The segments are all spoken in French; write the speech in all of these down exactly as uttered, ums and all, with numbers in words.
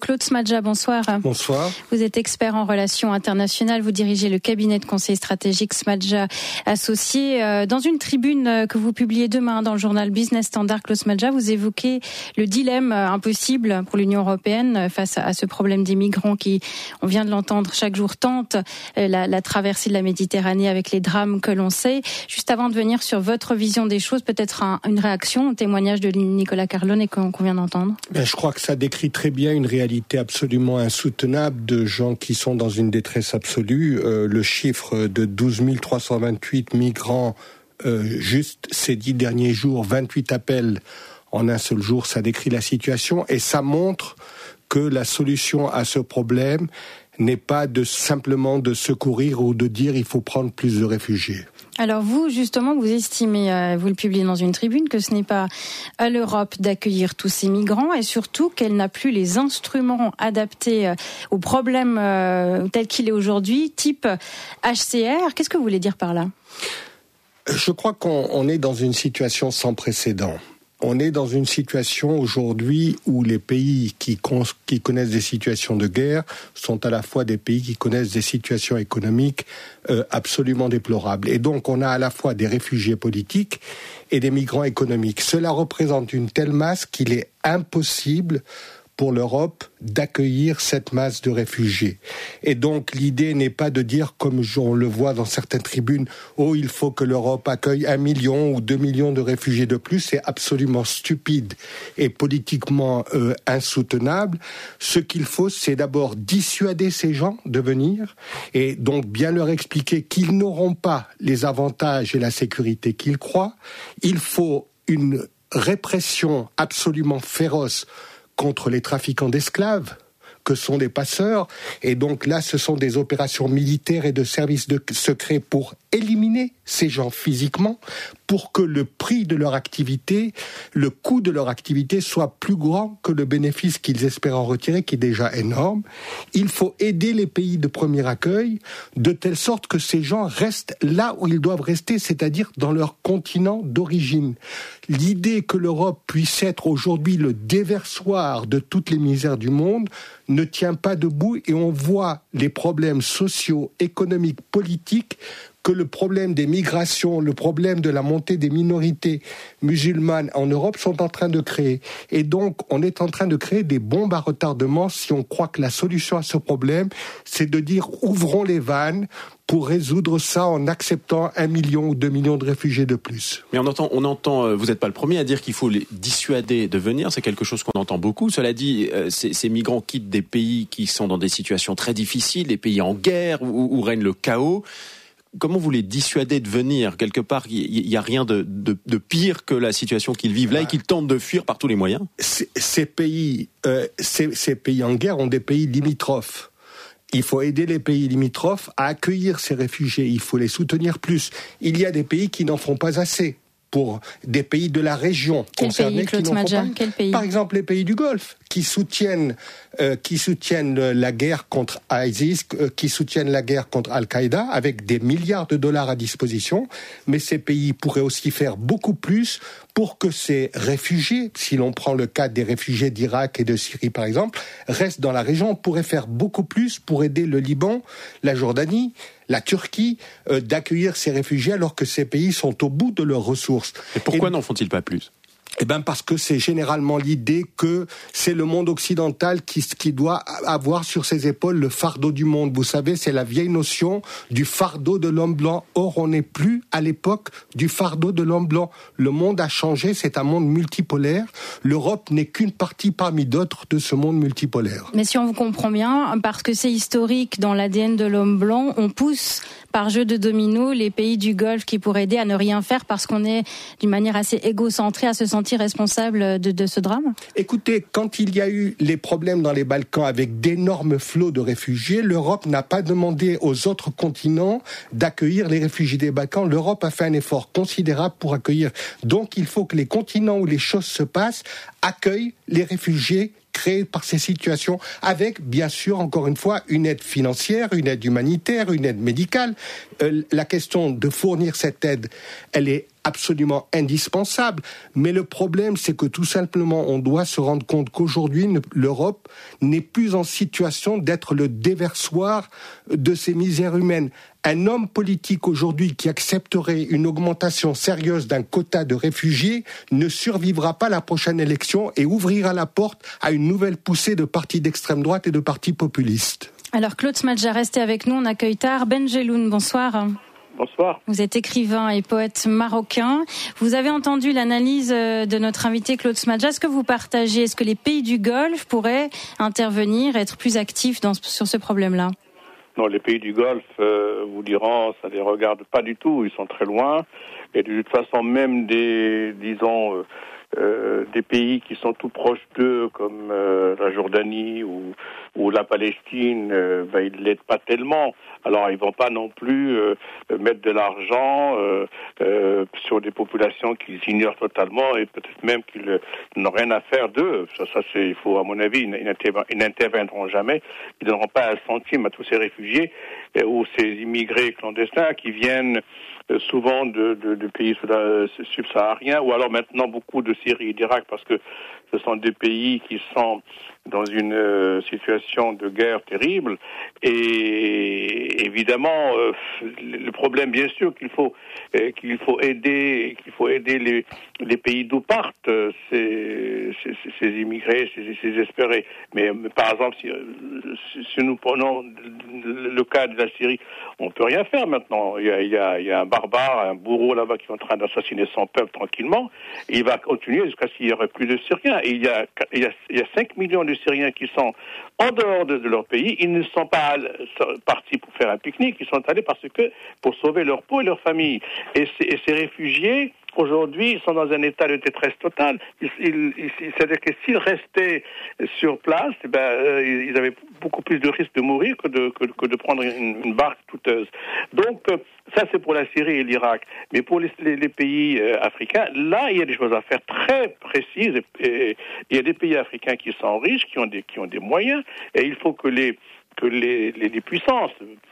Claude Smadja, bonsoir. Bonsoir. Vous êtes expert en relations internationales, vous dirigez le cabinet de conseil stratégique Smadja Associés. Dans une tribune que vous publiez demain dans le journal Business Standard, Claude Smadja, vous évoquez le dilemme impossible pour l'Union européenne face à ce problème des migrants qui, on vient de l'entendre, chaque jour tente la, la traversée de la Méditerranée avec les drames que l'on sait. Juste avant de venir sur votre vision des choses, peut-être un, une réaction au témoignage de Nicolas Carlone qu'on, qu'on vient d'entendre. Ben, je crois que ça décrit très bien une réalité absolument insoutenable de gens qui sont dans une détresse absolue. Euh, le chiffre de douze mille trois cent vingt-huit migrants euh, juste ces dix derniers jours, vingt-huit appels en un seul jour, ça décrit la situation et ça montre que la solution à ce problème n'est pas de simplement de secourir ou de dire il faut prendre plus de réfugiés. Alors vous, justement, vous estimez, vous le publiez dans une tribune, que ce n'est pas à l'Europe d'accueillir tous ces migrants et surtout qu'elle n'a plus les instruments adaptés au problème tel qu'il est aujourd'hui, type H C R. Qu'est-ce que vous voulez dire par là ? Je crois qu'on on est dans une situation sans précédent. On est dans une situation aujourd'hui où les pays qui, con, qui connaissent des situations de guerre sont à la fois des pays qui connaissent des situations économiques euh, absolument déplorables. Et donc on a à la fois des réfugiés politiques et des migrants économiques. Cela représente une telle masse qu'il est impossible pour l'Europe d'accueillir cette masse de réfugiés. Et donc l'idée n'est pas de dire, comme on le voit dans certaines tribunes, oh il faut que l'Europe accueille un million ou deux millions de réfugiés de plus. C'est absolument stupide et politiquement euh, insoutenable. Ce qu'il faut, c'est d'abord dissuader ces gens de venir et donc bien leur expliquer qu'ils n'auront pas les avantages et la sécurité qu'ils croient. Il faut une répression absolument féroce contre les trafiquants d'esclaves, que sont des passeurs. Et donc là, ce sont des opérations militaires et de services de secrets pour éliminer ces gens physiquement, pour que le prix de leur activité, le coût de leur activité soit plus grand que le bénéfice qu'ils espèrent en retirer, qui est déjà énorme. Il faut aider les pays de premier accueil de telle sorte que ces gens restent là où ils doivent rester, c'est-à-dire dans leur continent d'origine. L'idée que l'Europe puisse être aujourd'hui le déversoir de toutes les misères du monde ne tient pas debout et on voit les problèmes sociaux, économiques, politiques que le problème des migrations, le problème de la montée des minorités musulmanes en Europe sont en train de créer. Et donc, on est en train de créer des bombes à retardement si on croit que la solution à ce problème, c'est de dire ouvrons les vannes pour résoudre ça en acceptant un million ou deux millions de réfugiés de plus. Mais on entend, on entend, vous n'êtes pas le premier à dire qu'il faut les dissuader de venir, c'est quelque chose qu'on entend beaucoup. Cela dit, ces, ces migrants quittent des pays qui sont dans des situations très difficiles, des pays en guerre où, où règne le chaos. Comment vous les dissuadez de venir ? Quelque part, il n'y a rien de, de, de pire que la situation qu'ils vivent là et qu'ils tentent de fuir par tous les moyens. Ces, ces pays, euh, ces, ces pays en guerre ont des pays limitrophes. Il faut aider les pays limitrophes à accueillir ces réfugiés. Il faut les soutenir plus. Il y a des pays qui n'en font pas assez. Pour des pays de la région Quel concernés pays, Claude qui n'en Smadja, font pas. quel pays ? Par exemple, les pays du Golfe qui soutiennent, euh, qui soutiennent la guerre contre ISIS, euh, qui soutiennent la guerre contre Al-Qaïda avec des milliards de dollars à disposition. Mais ces pays pourraient aussi faire beaucoup plus pour que ces réfugiés, si l'on prend le cas des réfugiés d'Irak et de Syrie par exemple, restent dans la région. On pourrait faire beaucoup plus pour aider le Liban, la Jordanie, la Turquie, euh, d'accueillir ces réfugiés alors que ces pays sont au bout de leurs ressources. Et pourquoi et, n'en font-ils pas plus ? Eh ben parce que c'est généralement l'idée que c'est le monde occidental qui, qui doit avoir sur ses épaules le fardeau du monde. Vous savez, c'est la vieille notion du fardeau de l'homme blanc. Or, on n'est plus à l'époque du fardeau de l'homme blanc. Le monde a changé, c'est un monde multipolaire. L'Europe n'est qu'une partie parmi d'autres de ce monde multipolaire. Mais si on vous comprend bien, parce que c'est historique dans l'A D N de l'homme blanc, on pousse par jeu de domino les pays du Golfe qui pourraient aider à ne rien faire parce qu'on est d'une manière assez égocentrée à se sentir responsable de, de ce drame ? Écoutez, quand il y a eu les problèmes dans les Balkans avec d'énormes flots de réfugiés, l'Europe n'a pas demandé aux autres continents d'accueillir les réfugiés des Balkans. L'Europe a fait un effort considérable pour accueillir. Donc il faut que les continents où les choses se passent accueillent les réfugiés créés par ces situations, avec, bien sûr, encore une fois, une aide financière, une aide humanitaire, une aide médicale. Euh, la question de fournir cette aide, elle est absolument indispensable. Mais le problème, c'est que tout simplement, on doit se rendre compte qu'aujourd'hui, l'Europe n'est plus en situation d'être le déversoir de ces misères humaines. Un homme politique aujourd'hui qui accepterait une augmentation sérieuse d'un quota de réfugiés ne survivra pas à la prochaine élection et ouvrira la porte à une nouvelle poussée de partis d'extrême droite et de partis populistes. Alors Claude Smadja, restez avec nous, on accueille Tahar Benjeloun, bonsoir. Bonsoir. Vous êtes écrivain et poète marocain. Vous avez entendu l'analyse de notre invité Claude Smadja. Est-ce que vous partagez, est-ce que les pays du Golfe pourraient intervenir, être plus actifs dans, sur ce problème-là ? Non, les pays du Golfe euh, vous diront, ça les regarde pas du tout, ils sont très loin. Et de toute façon, même des, disons, euh, euh, des pays qui sont tout proches d'eux, comme euh, la Jordanie ou, ou la Palestine, euh, ben, ils l'aident pas tellement. Alors, ils vont pas non plus euh, mettre de l'argent euh, euh, sur des populations qu'ils ignorent totalement et peut-être même qu'ils euh, n'ont rien à faire d'eux. Ça, ça c'est, il faut, à mon avis, ils, ils n'interviendront jamais. Ils ne donneront pas un centime à tous ces réfugiés euh, ou ces immigrés clandestins qui viennent euh, souvent de, de, de pays subsahariens ou alors maintenant beaucoup de Syrie et d'Irak parce que ce sont des pays qui sont dans une euh, situation de guerre terrible et évidemment euh, le problème bien sûr qu'il faut euh, qu'il faut aider qu'il faut aider les les pays d'où partent euh, ces, ces ces immigrés ces, ces espérés mais, mais par exemple si, si, si nous prenons le, le cas de la Syrie on peut rien faire maintenant il y a il y a il y a un barbare un bourreau là-bas qui est en train d'assassiner son peuple tranquillement et il va continuer jusqu'à ce qu'il y aurait plus de Syriens et il y a il y a il y a cinq millions de Syriens qui sont en dehors de, de leur pays, ils ne sont pas partis pour faire un pique-nique, ils sont allés parce que pour sauver leur peau et leur famille. Et, et ces réfugiés, aujourd'hui, ils sont dans un état de détresse totale. Ils, ils, ils, c'est-à-dire que s'ils restaient sur place, eh ben, euh, ils avaient beaucoup plus de risques de mourir que de, que, que de prendre une, une barque douteuse. Donc, euh, ça, c'est pour la Syrie et l'Irak. Mais pour les, les, les pays euh, africains, là, il y a des choses à faire très précises. Et, et, il y a des pays africains qui sont riches, qui ont des, qui ont des moyens, et il faut que les que les, les, les puissances,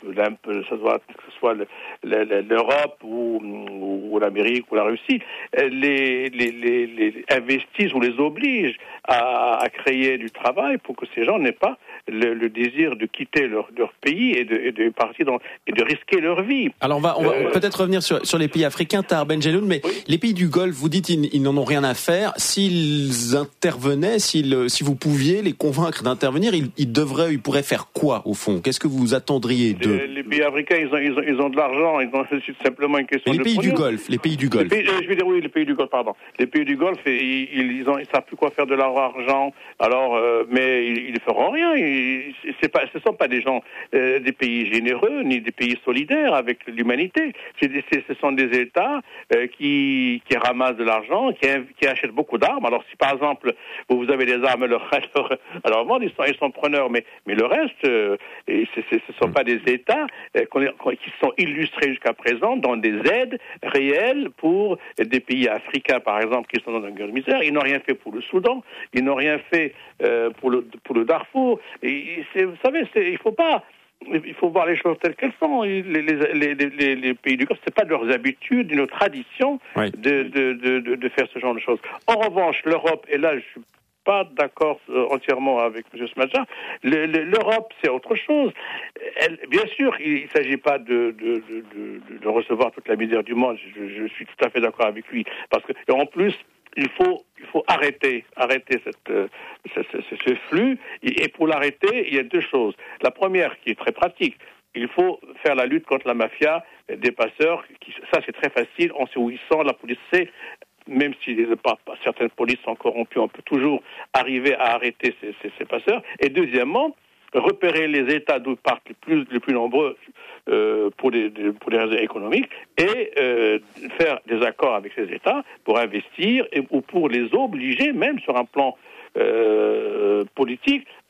ça soit, que ce soit le, le, l'Europe ou, ou l'Amérique ou la Russie, les, les, les, les investissent ou les obligent à, à créer du travail pour que ces gens n'aient pas le, le désir de quitter leur, leur pays et de, et de partir dans, et de risquer leur vie. Alors on va, on va euh, peut-être revenir sur, sur les pays africains, Tahar Benjeloun, mais oui. Les pays du Golfe, vous dites ils, ils n'en ont rien à faire. S'ils intervenaient, s'ils, si vous pouviez les convaincre d'intervenir, ils, ils devraient, ils pourraient faire quoi au fond? Qu'est-ce que vous attendriez d'eux? Les, les pays africains, ils ont, ils ont, ils ont de l'argent, ils ont c'est simplement une question les de pays pognon. du Golfe, les pays du Golfe. Pays, je veux dire oui, les pays du Golfe, pardon. Les pays du Golfe, ils, ils, ont, ils savent plus quoi faire de leur argent. Alors, euh, mais ils, ils ne feront rien. Ils, c'est pas, ce sont pas des gens, euh, des pays généreux ni des pays solidaires avec l'humanité. C'est, c'est, ce sont des États euh, qui, qui ramassent de l'argent, qui, qui achètent beaucoup d'armes. Alors, si par exemple vous avez des armes, alors, alors, alors ils sont, ils sont preneurs, mais, mais le reste, euh, et c'est, c'est, ce ne sont pas des États euh, qu'on, qui sont illustrés jusqu'à présent dans des aides réelles pour des pays africains, par exemple, qui sont dans une grande misère. Ils n'ont rien fait pour le Soudan, ils n'ont rien fait euh, pour le pour le Darfour. Et, c'est, vous savez, c'est, il faut pas. Il faut voir les choses telles qu'elles sont. Les, les, les, les, les pays du Golfe, c'est pas de leurs habitudes, de nos traditions oui. de, de, de, de faire ce genre de choses. En revanche, l'Europe, et là, je suis pas d'accord euh, entièrement avec M. Smadja. Le, le, L'Europe, c'est autre chose. Elle, bien sûr, il ne s'agit pas de, de, de, de, de recevoir toute la misère du monde. Je, je suis tout à fait d'accord avec lui. Parce que, en plus, il faut, il faut arrêter, arrêter cette, euh, ce, ce, ce flux. Et, et pour l'arrêter, il y a deux choses. La première, qui est très pratique, il faut faire la lutte contre la mafia des passeurs. Qui, ça, c'est très facile. On sait où ils sont. La police sait. Même si les, pas, pas, certaines polices sont corrompues, on peut toujours arriver à arrêter ces, ces, ces passeurs. Et deuxièmement, repérer les États d'où partent les plus, les plus nombreux euh, pour, des, pour des raisons économiques et euh, faire des accords avec ces États pour investir et, ou pour les obliger, même sur un plan euh, politique,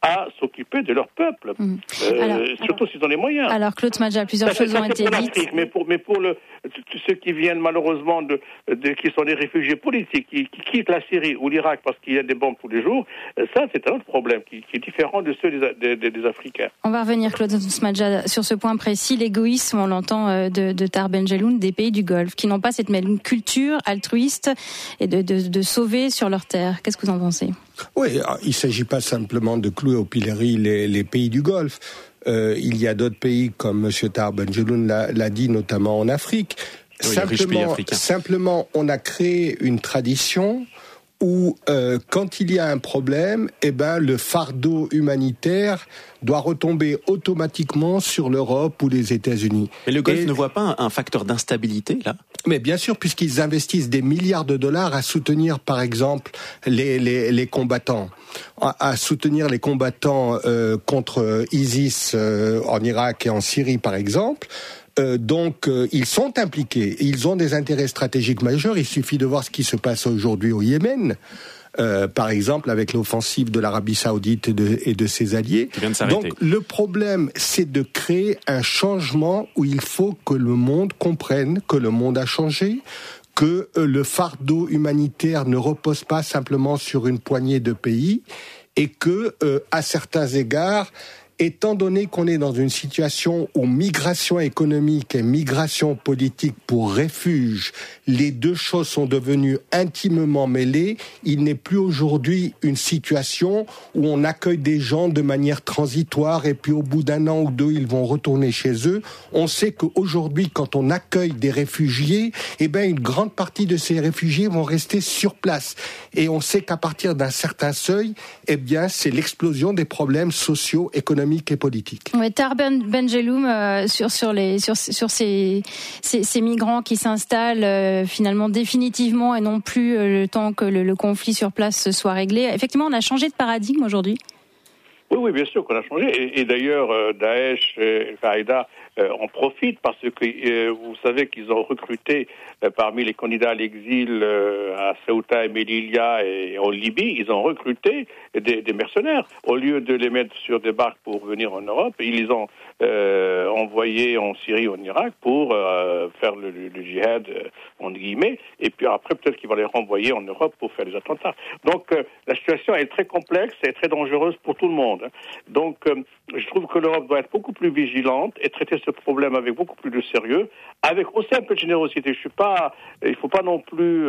à s'occuper de leur peuple, mmh. euh, alors, surtout s'ils ont les moyens. Alors Claude Smadja, plusieurs ça, choses ça, ont été dites. Mais pour, mais pour le, ceux qui viennent malheureusement, de, de, qui sont des réfugiés politiques, qui, qui quittent la Syrie ou l'Irak parce qu'il y a des bombes tous les jours, ça c'est un autre problème qui, qui est différent de ceux des, des, des Africains. On va revenir, Claude Smadja, sur ce point précis, l'égoïsme, on l'entend, de, de Tahar Ben-Jelloun, des pays du Golfe, qui n'ont pas cette même culture altruiste et de, de, de sauver sur leur terre. Qu'est-ce que vous en pensez ? Oui, il ne s'agit pas simplement de clouer au pilori les, les pays du Golfe. Euh, il y a d'autres pays, comme M. Tahar Ben-Jelloun l'a, l'a dit, notamment en Afrique. Oui, simplement, simplement, on a créé une tradition où, euh, quand il y a un problème, eh ben, le fardeau humanitaire doit retomber automatiquement sur l'Europe ou les États-Unis. Mais le Golfe Et... ne voit pas un facteur d'instabilité, là ? Mais bien sûr, puisqu'ils investissent des milliards de dollars à soutenir, par exemple, les, les, les combattants, à, à soutenir les combattants euh, contre ISIS euh, en Irak et en Syrie, par exemple. Euh, donc, euh, ils sont impliqués. Ils ont des intérêts stratégiques majeurs. Il suffit de voir ce qui se passe aujourd'hui au Yémen. Euh, par exemple, avec l'offensive de l'Arabie Saoudite et de, et de ses alliés. Qui vient de s'arrêter. Donc, le problème, c'est de créer un changement où il faut que le monde comprenne que le monde a changé, que euh, le fardeau humanitaire ne repose pas simplement sur une poignée de pays, et que, euh, à certains égards, étant donné qu'on est dans une situation où migration économique et migration politique pour refuge, les deux choses sont devenues intimement mêlées, il n'est plus aujourd'hui une situation où on accueille des gens de manière transitoire et puis au bout d'un an ou deux, ils vont retourner chez eux. On sait qu'aujourd'hui, quand on accueille des réfugiés, eh ben, une grande partie de ces réfugiés vont rester sur place. Et on sait qu'à partir d'un certain seuil, eh bien, c'est l'explosion des problèmes sociaux, économiques et politique. Ouais, Tahar Ben-Jelloun euh, sur sur les sur sur ces ces, ces migrants qui s'installent euh, finalement définitivement et non plus euh, le temps que le, le conflit sur place soit réglé. Effectivement, on a changé de paradigme aujourd'hui. Oui, oui, bien sûr qu'on a changé. Et, et d'ailleurs, euh, Daesh et Al-Qaïda euh, en profitent parce que euh, vous savez qu'ils ont recruté euh, parmi les candidats à l'exil euh, à Ceuta et Melilla et en Libye, ils ont recruté des, des mercenaires. Au lieu de les mettre sur des barques pour venir en Europe, ils les ont euh, envoyés en Syrie ou en Irak pour euh, faire le, le, le djihad, euh, entre guillemets, et puis après peut-être qu'ils vont les renvoyer en Europe pour faire des attentats. Donc euh, la situation est très complexe et très dangereuse pour tout le monde. Donc, euh, je trouve que l'Europe doit être beaucoup plus vigilante et traiter ce problème avec beaucoup plus de sérieux, avec aussi un peu de générosité. Je suis pas, il ne faut pas non plus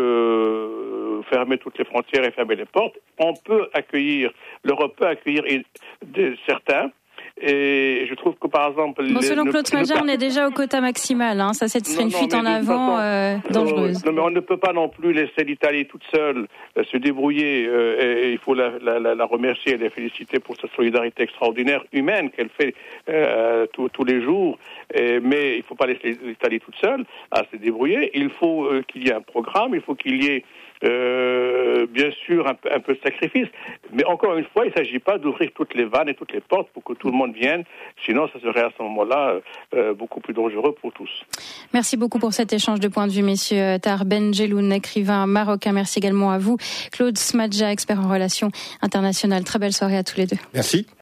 euh, fermer toutes les frontières et fermer les portes. On peut accueillir, l'Europe peut accueillir de, certains. Et je trouve que par exemple... Bon, selon les, Claude Smadja, on est déjà au quota maximal. Hein. Ça, c'est une fuite en avant euh, dangereuse. Euh, non, mais on ne peut pas non plus laisser l'Italie toute seule euh, se débrouiller. Euh, et, et il faut la, la, la remercier et la féliciter pour sa solidarité extraordinaire humaine qu'elle fait euh, tous, tous les jours. Et, mais il ne faut pas laisser l'Italie toute seule à se débrouiller. Il faut euh, qu'il y ait un programme, il faut qu'il y ait Euh, bien sûr un peu, un peu de sacrifice, mais encore une fois il ne s'agit pas d'ouvrir toutes les vannes et toutes les portes pour que tout le monde vienne, sinon ça serait à ce moment-là euh, beaucoup plus dangereux pour tous. Merci beaucoup pour cet échange de points de vue, messieurs. Tahar Ben-Jelloun, écrivain marocain, merci également à vous. Claude Smadja, expert en relations internationales, très belle soirée à tous les deux. Merci.